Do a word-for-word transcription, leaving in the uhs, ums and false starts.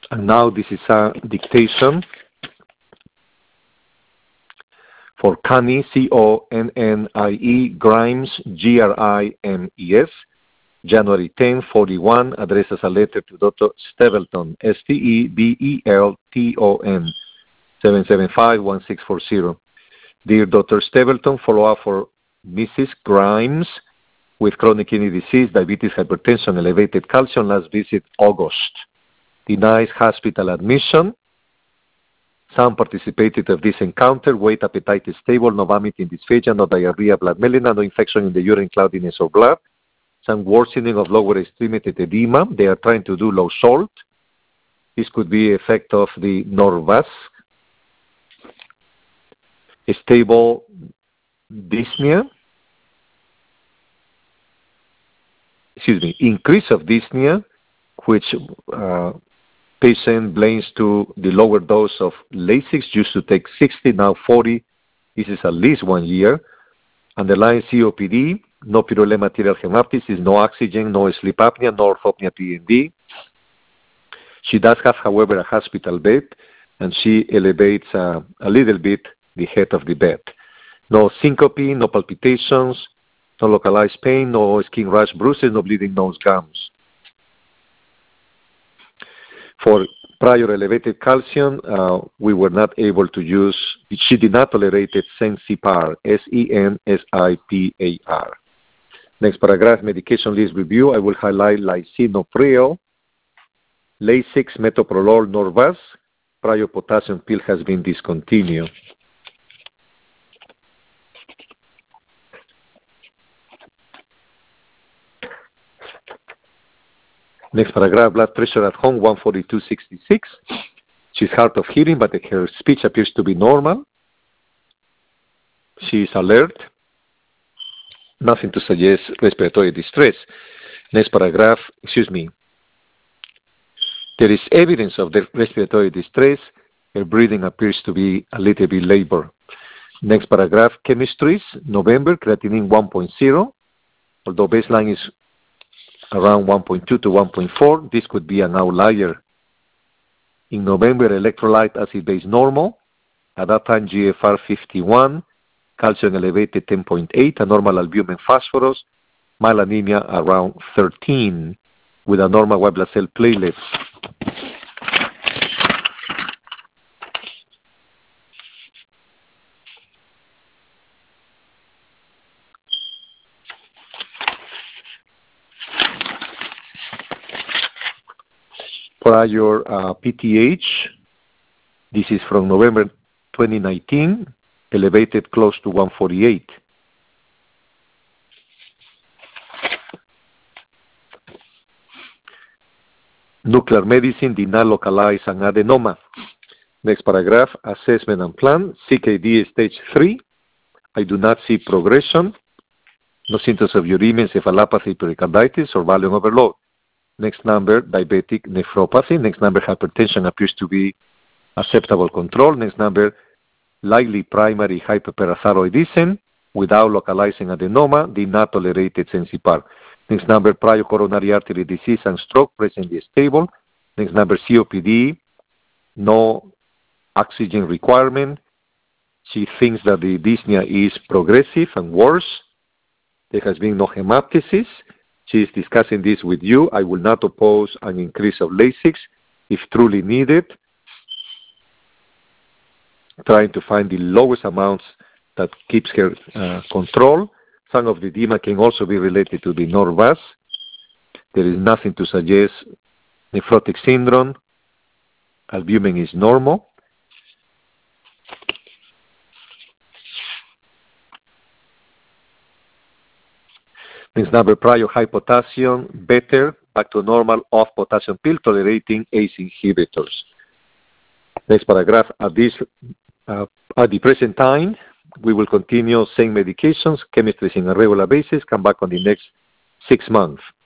And now this is a dictation for Connie, C O N N I E, Grimes, G R I M E S, January tenth, forty-one, addresses a letter to Doctor Stebelton, S T E B E L T O N, seven seven five, one six four zero. Dear Doctor Stebelton, follow-up for Missus Grimes with chronic kidney disease, diabetes, hypertension, elevated calcium, last visit August. Denies hospital admission. Some participated of this encounter. Weight, appetite is stable, no vomiting, dysphagia, no diarrhea, blood melena, no infection in the urine, cloudiness or blood. Some worsening of lower extremity edema. They are trying to do low salt. This could be effect of the Norvasc. Stable dyspnea. Excuse me, increase of dyspnea, which uh, patient blames to the lower dose of Lasix, used to take sixty, now forty. This is at least one year. Underlying C O P D, no pyrrolate material hemoptysis, no oxygen, no sleep apnea, no orthopnea P N D. She does have, however, a hospital bed, and she elevates uh, a little bit the head of the bed. No syncope, no palpitations, no localized pain, no skin rash, bruises, no bleeding nose, gums. For prior elevated calcium, uh, we were not able to use, she did not tolerate Sensipar, S E N S I P A R. Next paragraph, medication list review. I will highlight lisinopril, Lasix, metoprolol, Norvasc. Prior potassium pill has been discontinued. Next paragraph, blood pressure at home, one forty-two sixty-six. She's hard of hearing, but her speech appears to be normal. She is alert. Nothing to suggest respiratory distress. Next paragraph, excuse me. There is evidence of the respiratory distress. Her breathing appears to be a little bit labored. Next paragraph, chemistries, November, creatinine one point zero. Although baseline is around one point two to one point four, this could be an outlier. In November, electrolyte acid base normal. At that time, G F R fifty-one, calcium elevated ten point eight, a normal albumin phosphorus, mild anemia around thirteen, with a normal white blood cell platelets. Prior uh, P T H, this is from November twenty nineteen, elevated close to one forty-eight. Nuclear medicine did not localize an adenoma. Next paragraph, assessment and plan, C K D stage three. I do not see progression. No symptoms of uremia, encephalopathy, pericarditis, or volume overload. Next number, diabetic nephropathy. Next number, hypertension appears to be acceptable control. Next number, likely primary hyperparathyroidism without localizing adenoma, did not tolerate Sensipar. Next number, prior coronary artery disease and stroke, presently stable. Next number, C O P D, no oxygen requirement. She thinks that the dyspnea is progressive and worse. There has been no hemoptysis. She is discussing this with you. I will not oppose an increase of Lasix if truly needed. Trying to find the lowest amounts that keeps her uh, control. Some of the edema can also be related to the Norvasc. There is nothing to suggest nephrotic syndrome. Albumin is normal. Next number, prior high potassium, better, back to normal, off potassium pill, tolerating A C E inhibitors. Next paragraph, at this, uh, at the present time, we will continue same medications, chemistries on a regular basis, come back on the next six months.